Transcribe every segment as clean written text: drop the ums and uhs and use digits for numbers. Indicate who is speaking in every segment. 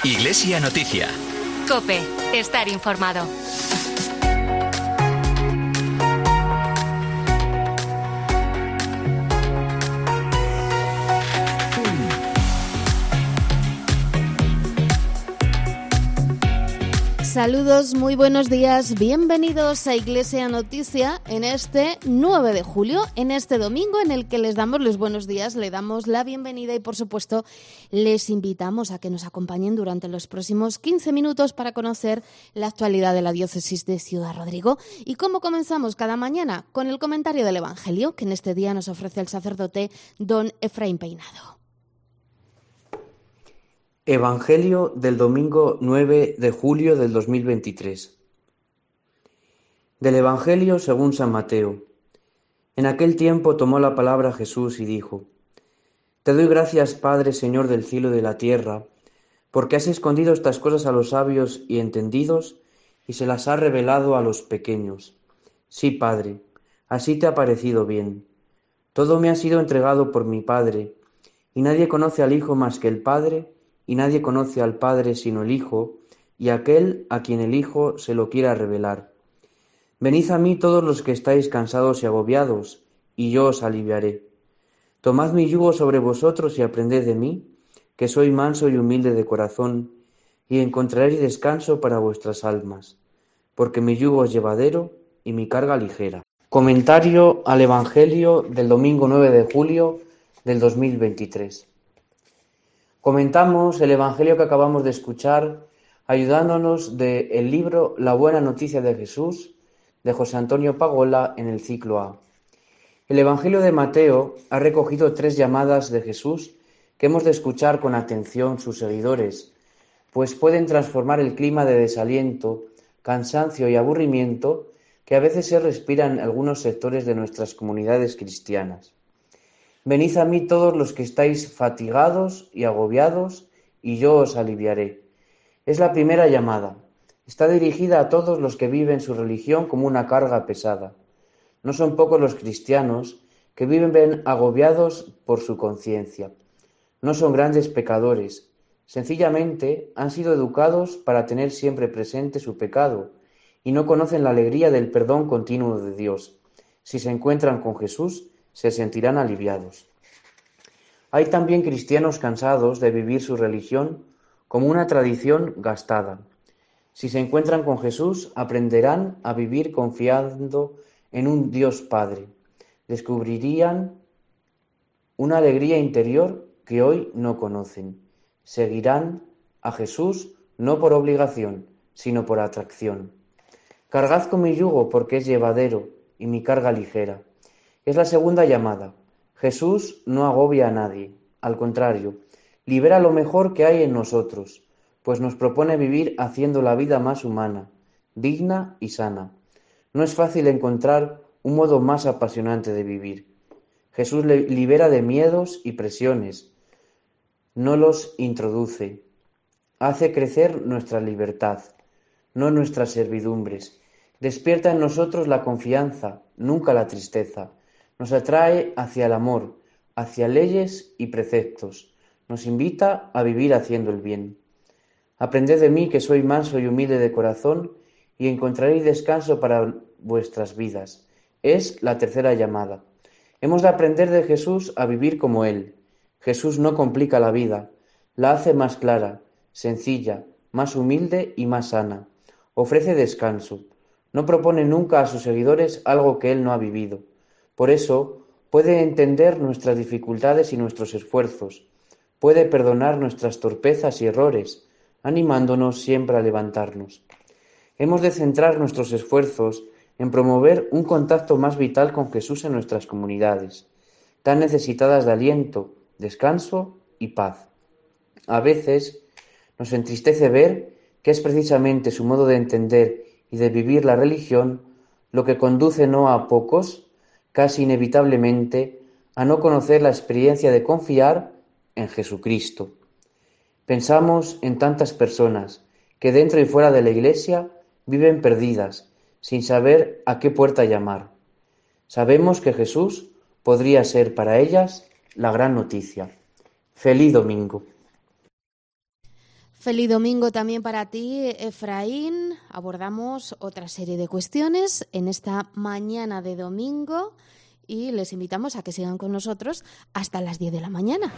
Speaker 1: Iglesia Noticia.
Speaker 2: COPE. Estar informado.
Speaker 3: Saludos, muy buenos días, bienvenidos a Iglesia Noticia en este 9 de julio, en este domingo en el que les damos los buenos días, le damos la bienvenida y por supuesto les invitamos a que nos acompañen durante los próximos 15 minutos para conocer la actualidad de la diócesis de Ciudad Rodrigo. Y como comenzamos cada mañana con el comentario del Evangelio que en este día nos ofrece el sacerdote don Efraín Peinado.
Speaker 4: Evangelio del domingo 9 de julio del 2023. Del Evangelio según San Mateo. En aquel tiempo tomó la palabra Jesús y dijo: Te doy gracias, Padre, Señor del cielo y de la tierra, porque has escondido estas cosas a los sabios y entendidos y se las has revelado a los pequeños. Sí, Padre, así te ha parecido bien. Todo me ha sido entregado por mi Padre, y nadie conoce al Hijo más que el Padre, y nadie conoce al Padre sino el Hijo, y aquel a quien el Hijo se lo quiera revelar. Venid a mí todos los que estáis cansados y agobiados, y yo os aliviaré. Tomad mi yugo sobre vosotros y aprended de mí, que soy manso y humilde de corazón, y encontraréis descanso para vuestras almas, porque mi yugo es llevadero y mi carga ligera. Comentario al Evangelio del domingo 9 de julio del 2023. Comentamos el Evangelio que acabamos de escuchar ayudándonos del libro La Buena Noticia de Jesús de José Antonio Pagola en el ciclo A. El Evangelio de Mateo ha recogido 3 llamadas de Jesús que hemos de escuchar con atención sus seguidores, pues pueden transformar el clima de desaliento, cansancio y aburrimiento que a veces se respira en algunos sectores de nuestras comunidades cristianas. Venid a mí todos los que estáis fatigados y agobiados, y yo os aliviaré. Es la primera llamada. Está dirigida a todos los que viven su religión como una carga pesada. No son pocos los cristianos que viven agobiados por su conciencia. No son grandes pecadores. Sencillamente han sido educados para tener siempre presente su pecado y no conocen la alegría del perdón continuo de Dios. Si se encuentran con Jesús, se sentirán aliviados. Hay también cristianos cansados de vivir su religión como una tradición gastada. Si se encuentran con Jesús, aprenderán a vivir confiando en un Dios Padre. Descubrirían una alegría interior que hoy no conocen. Seguirán a Jesús no por obligación, sino por atracción. Cargad con mi yugo porque es llevadero y mi carga ligera. Es la segunda llamada. Jesús no agobia a nadie. Al contrario, libera lo mejor que hay en nosotros, pues nos propone vivir haciendo la vida más humana, digna y sana. No es fácil encontrar un modo más apasionante de vivir. Jesús libera de miedos y presiones, no los introduce. Hace crecer nuestra libertad, no nuestras servidumbres. Despierta en nosotros la confianza, nunca la tristeza. Nos atrae hacia el amor, hacia leyes y preceptos. Nos invita a vivir haciendo el bien. Aprended de mí que soy manso y humilde de corazón y encontraréis descanso para vuestras vidas. Es la tercera llamada. Hemos de aprender de Jesús a vivir como Él. Jesús no complica la vida, la hace más clara, sencilla, más humilde y más sana. Ofrece descanso. No propone nunca a sus seguidores algo que Él no ha vivido. Por eso, puede entender nuestras dificultades y nuestros esfuerzos. Puede perdonar nuestras torpezas y errores, animándonos siempre a levantarnos. Hemos de centrar nuestros esfuerzos en promover un contacto más vital con Jesús en nuestras comunidades, tan necesitadas de aliento, descanso y paz. A veces nos entristece ver que es precisamente su modo de entender y de vivir la religión lo que conduce no a pocos, casi inevitablemente, a no conocer la experiencia de confiar en Jesucristo. Pensamos en tantas personas que dentro y fuera de la Iglesia viven perdidas, sin saber a qué puerta llamar. Sabemos que Jesús podría ser para ellas la gran noticia. ¡Feliz domingo!
Speaker 3: Feliz domingo también para ti, Efraín. Abordamos otra serie de cuestiones en esta mañana de domingo y les invitamos a que sigan con nosotros hasta las 10 de la mañana.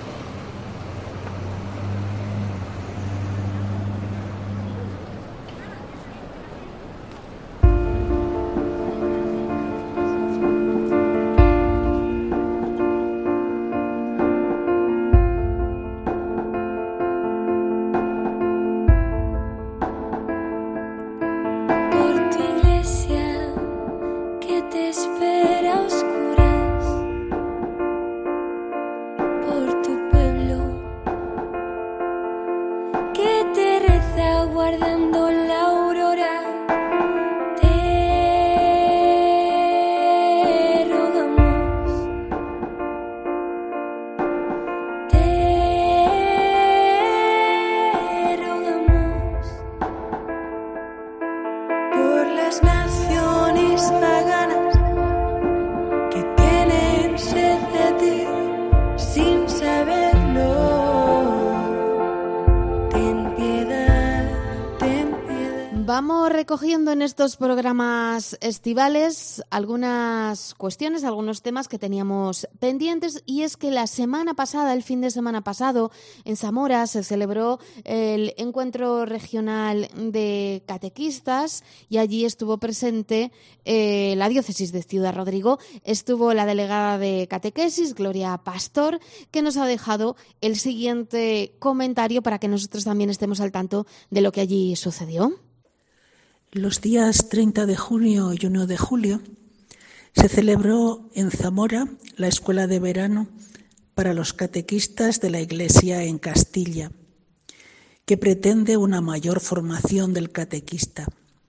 Speaker 3: Vamos recogiendo en estos programas estivales algunas cuestiones, algunos temas que teníamos pendientes, y es que la semana pasada, el fin de semana pasado, en Zamora se celebró el encuentro regional de catequistas y allí estuvo presente la diócesis de Ciudad Rodrigo, estuvo la delegada de catequesis, Gloria Pastor, que nos ha dejado el siguiente comentario para que nosotros también estemos al tanto de lo que allí sucedió.
Speaker 1: Los días 30 de junio y 1 de julio se celebró en Zamora la escuela de verano para los catequistas de la Iglesia en Castilla, que pretende una mayor formación del catequista.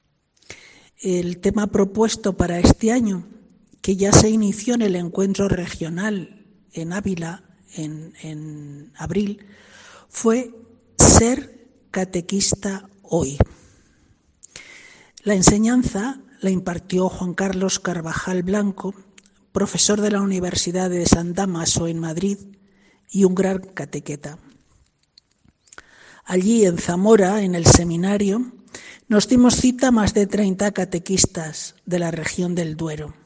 Speaker 1: El tema propuesto para este año, que ya se inició en el encuentro regional en Ávila en abril, fue Ser catequista hoy. La enseñanza la impartió Juan Carlos Carvajal Blanco, profesor de la Universidad de San Dámaso en Madrid y un gran catequeta. Allí en Zamora, en el seminario, nos dimos cita más de 30 catequistas de la región del Duero.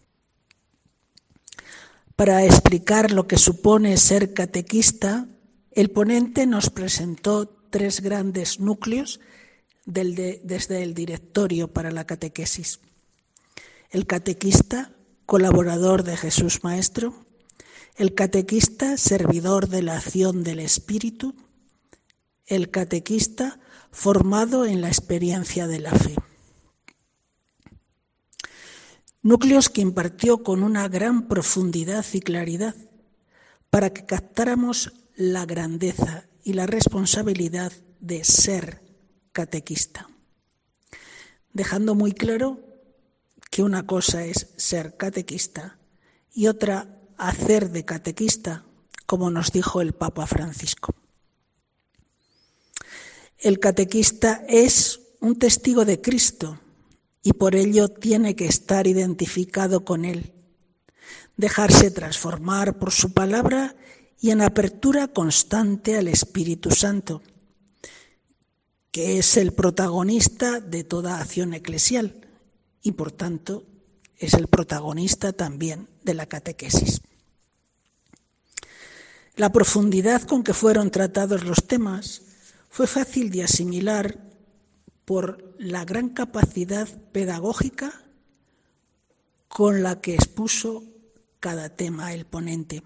Speaker 1: Para explicar lo que supone ser catequista, el ponente nos presentó 3 grandes núcleos desde el Directorio para la Catequesis: el catequista, colaborador de Jesús Maestro; el catequista, servidor de la acción del Espíritu; el catequista, formado en la experiencia de la fe. Núcleos que impartió con una gran profundidad y claridad para que captáramos la grandeza y la responsabilidad de ser catequista, dejando muy claro que una cosa es ser catequista y otra hacer de catequista, como nos dijo el Papa Francisco. El catequista es un testigo de Cristo y por ello tiene que estar identificado con Él, dejarse transformar por su palabra y en apertura constante al Espíritu Santo, que es el protagonista de toda acción eclesial y, por tanto, es el protagonista también de la catequesis. La profundidad con que fueron tratados los temas fue fácil de asimilar por la gran capacidad pedagógica con la que expuso cada tema el ponente.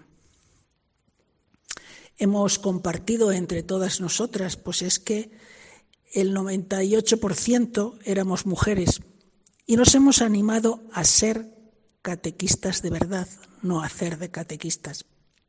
Speaker 1: Hemos compartido entre todas nosotras, pues es que el 98% éramos mujeres y nos hemos animado a ser catequistas de verdad, no a hacer de catequistas.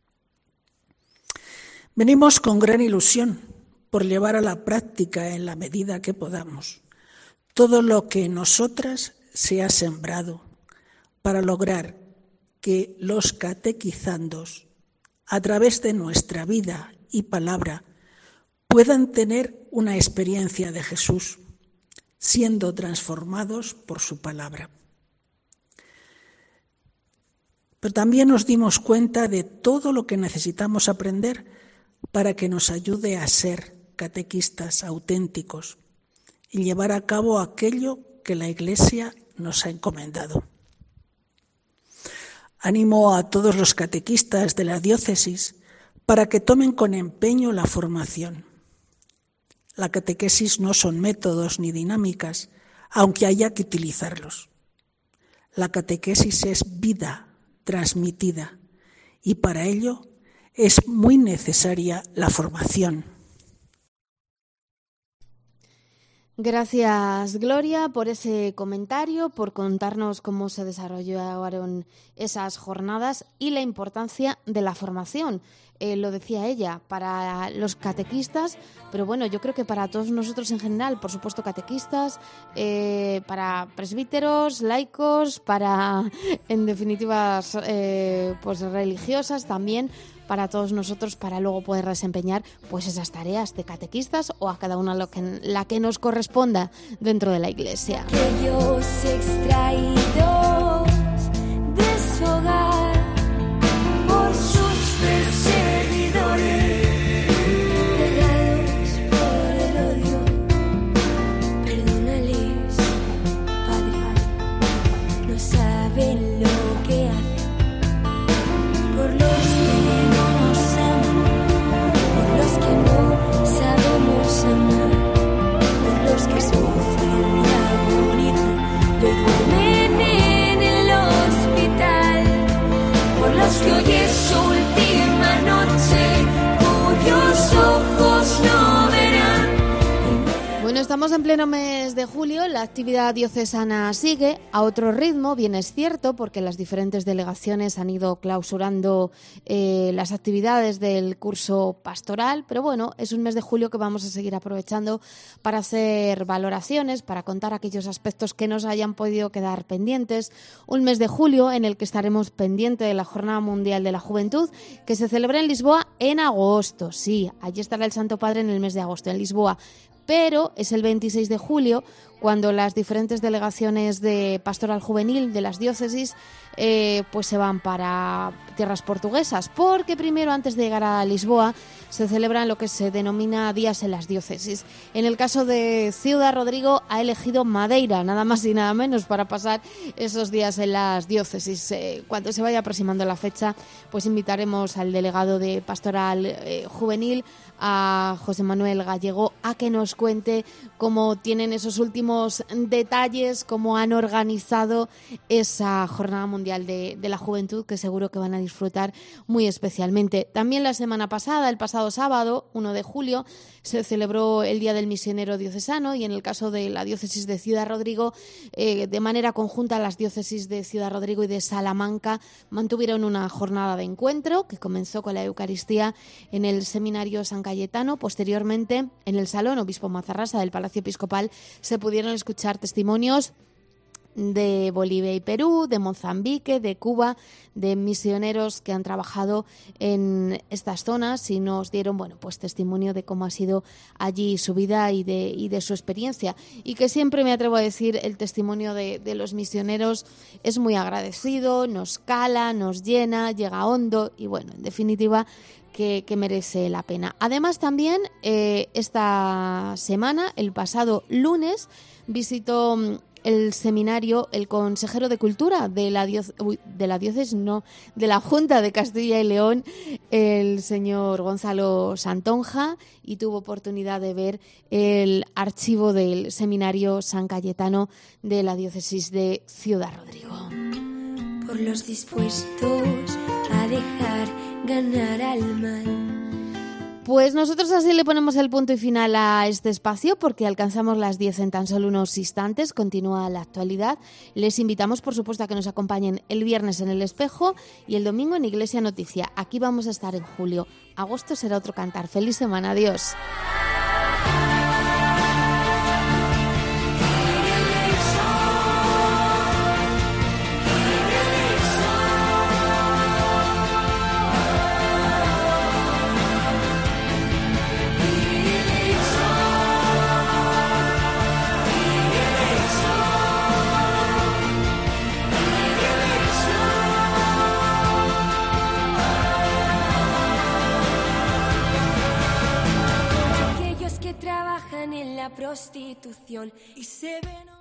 Speaker 1: Venimos con gran ilusión por llevar a la práctica en la medida que podamos todo lo que en nosotras se ha sembrado para lograr que los catequizandos, a través de nuestra vida y palabra, puedan tener una experiencia de Jesús, siendo transformados por su palabra. Pero también nos dimos cuenta de todo lo que necesitamos aprender para que nos ayude a ser catequistas auténticos y llevar a cabo aquello que la Iglesia nos ha encomendado. Animo a todos los catequistas de la diócesis para que tomen con empeño la formación. La catequesis no son métodos ni dinámicas, aunque haya que utilizarlos. La catequesis es vida transmitida y para ello es muy necesaria la formación.
Speaker 3: Gracias, Gloria, por ese comentario, por contarnos cómo se desarrollaron esas jornadas y la importancia de la formación. Lo decía ella, para los catequistas, pero bueno, yo creo que para todos nosotros en general, por supuesto catequistas, para presbíteros, laicos, para, en definitiva, pues religiosas también, para todos nosotros, para luego poder desempeñar pues esas tareas de catequistas o a cada una la que nos corresponda dentro de la Iglesia.
Speaker 5: Aquellos extraídos de su hogar por sus perseguidores, pegados por el odio, perdónales, Padre, no saben lo que hacen, por los que no nos aman, por los que no sabemos amar, por los que sufren y agonizan, y hoy duermen en el hospital, por los que hoy es su última noche, cuyos ojos no verán.
Speaker 3: Bueno, estamos en pleno mes de julio, la actividad diocesana sigue a otro ritmo, bien es cierto, porque las diferentes delegaciones han ido clausurando las actividades del curso pastoral, pero bueno, es un mes de julio que vamos a seguir aprovechando para hacer valoraciones, para contar aquellos aspectos que nos hayan podido quedar pendientes. Un mes de julio en el que estaremos pendientes de la Jornada Mundial de la Juventud, que se celebra en Lisboa en agosto. Sí, allí estará el Santo Padre en el mes de agosto, en Lisboa. Pero es el 26 de julio cuando las diferentes delegaciones de pastoral juvenil de las diócesis pues se van para tierras portuguesas, porque primero, antes de llegar a Lisboa, se celebran lo que se denomina días en las diócesis. En el caso de Ciudad Rodrigo ha elegido Madeira, nada más y nada menos, para pasar esos días en las diócesis. Cuando se vaya aproximando la fecha, pues invitaremos al delegado de pastoral juvenil, a José Manuel Gallego, a que nos cuente cómo tienen esos últimos detalles, cómo han organizado esa Jornada Mundial de la Juventud, que seguro que van a disfrutar muy especialmente. También la semana pasada, el pasado sábado, 1 de julio, se celebró el Día del Misionero Diocesano, y en el caso de la diócesis de Ciudad Rodrigo, de manera conjunta, las diócesis de Ciudad Rodrigo y de Salamanca mantuvieron una jornada de encuentro que comenzó con la Eucaristía en el Seminario San Cayetano. Posteriormente, en el Salón Obispo Mazarrasa del Palacio Episcopal, se pudieron escuchar testimonios de Bolivia y Perú, de Mozambique, de Cuba, de misioneros que han trabajado en estas zonas y nos dieron, bueno, pues testimonio de cómo ha sido allí su vida y de su experiencia. Y que siempre me atrevo a decir, el testimonio de los misioneros es muy agradecido, nos cala, nos llena, llega hondo y, bueno, en definitiva, que merece la pena. Además, también esta semana, el pasado lunes, visitó el seminario el consejero de Cultura de la Junta de Castilla y León, el señor Gonzalo Santonja, y tuvo oportunidad de ver el archivo del Seminario San Cayetano de la diócesis de Ciudad Rodrigo.
Speaker 5: Por los dispuestos a dejar ganar al mal.
Speaker 3: Pues nosotros así le ponemos el punto y final a este espacio, porque alcanzamos las 10 en tan solo unos instantes. Continúa la actualidad. Les invitamos, por supuesto, a que nos acompañen el viernes en El Espejo y el domingo en Iglesia Noticia. Aquí vamos a estar en julio. Agosto será otro cantar. Feliz semana. Adiós.
Speaker 5: trabajan en la prostitución y se ven